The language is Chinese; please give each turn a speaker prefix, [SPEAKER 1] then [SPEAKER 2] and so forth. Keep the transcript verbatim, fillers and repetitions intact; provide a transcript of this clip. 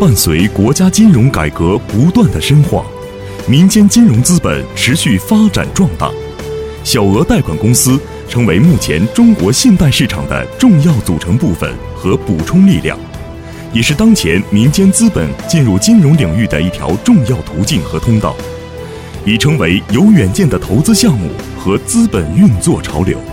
[SPEAKER 1] 伴随国家金融改革不断的深化，民间金融资本持续发展壮大，小额贷款公司成为目前中国信贷市场的重要组成部分和补充力量，也是当前民间资本进入金融领域的一条重要途径和通道，已成为有远见的投资项目和资本运作潮流。